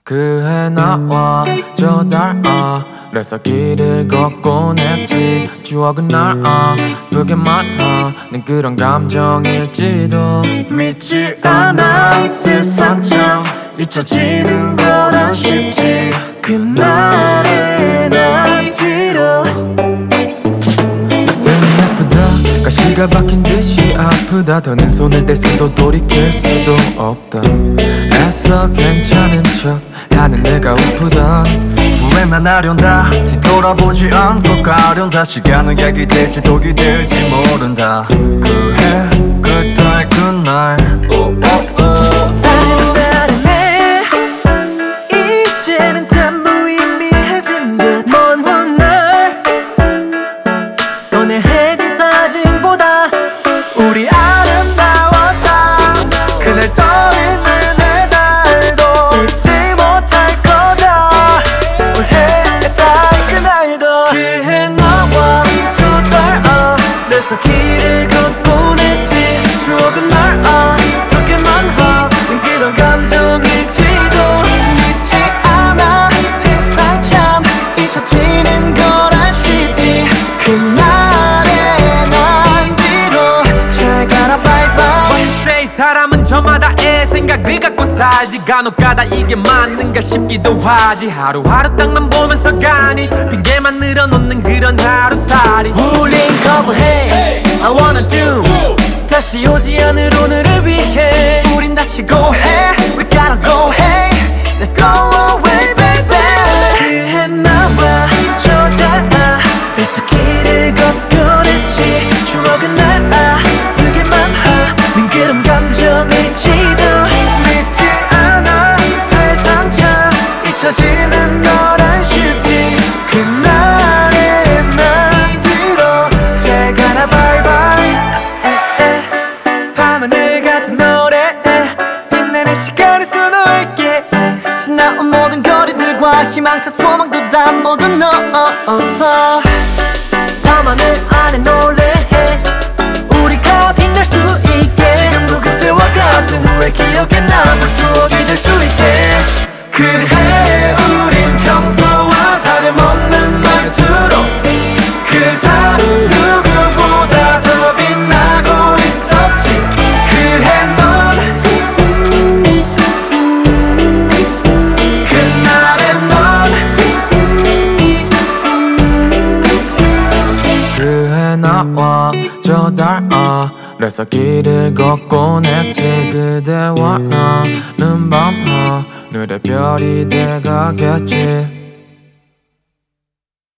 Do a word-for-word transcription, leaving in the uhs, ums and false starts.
그해 나와 저 달 아래서 길을 걷곤 했지. 추억은 날 아프게만 하는 그런 감정일지도 믿지 않아 세상 참 잊혀지는 거란 쉽지. 그날의 난 뒤로 가슴이 아프다 가시가 박힌 듯이 아프다. 더는 손을 댔어도 돌이킬 수도 없다. 애써 괜찮은 척 하는 내가 우프다. 후회 난 아련다 뒤돌아보지 않고 가련다. 시간은 약이 될지 독이 될지 모른다. 그해 그때의 그날 아련아련해 이제는 다 무의미해진 듯. 먼 훗날 꺼내해진 사진보다 우리 아름다웠다. 그날 떠있는 해달도 잊지 못할 거다. 후회했다 그날도. 그해 나와 저 달 아래서 길을 걷곤 했지. 추억은 날 아프게만 하는 그런 감정일지도 믿지 않아 세상 참 잊혀지는 거란 쉽지. 그날의 난 뒤로 잘 가라 바이바이. What you say 사람은 저마다의 생각을 갖고 살지. 간혹가다 이게 맞는가 싶기도 하지. 하루하루 땅만 보면서 가니 핑계만 늘어놓는 그런 하루살이. 우린 거부해 I wanna do 다시 오지 않을 오늘을 위해 우린 다시 go 해 We gotta go hey Let's go away baby. 그해 나와 저 달 아래서 길을 걷곤 했지. 추억은 날 아프게만 하는 그런 감정일지도 믿지 않아 세상 참 잊혀지는 거란 쉽지. 그날의 난 뒤로 잘 가라 바이바이. 밤하늘 같은 노래 빛나는 시간의 수놓을게. 지나온 모든 거리들과 희망찬 소망도 다 모두 넣어서 밤하늘 안에 노래해 우리가 빛날 수 있게. 지금도 그때와 같은 후회 기억에 남을 추억이 될 수 있게. 그해 우린 평소와 다름없는 말투로 그 다른 누구보다 더 빛나고 있었지. 그해 넌 그날의 넌 그해 나와 저 달 아래서 길을 걷곤 했지. 그대와 나는 밤하늘의 별이 돼가겠지.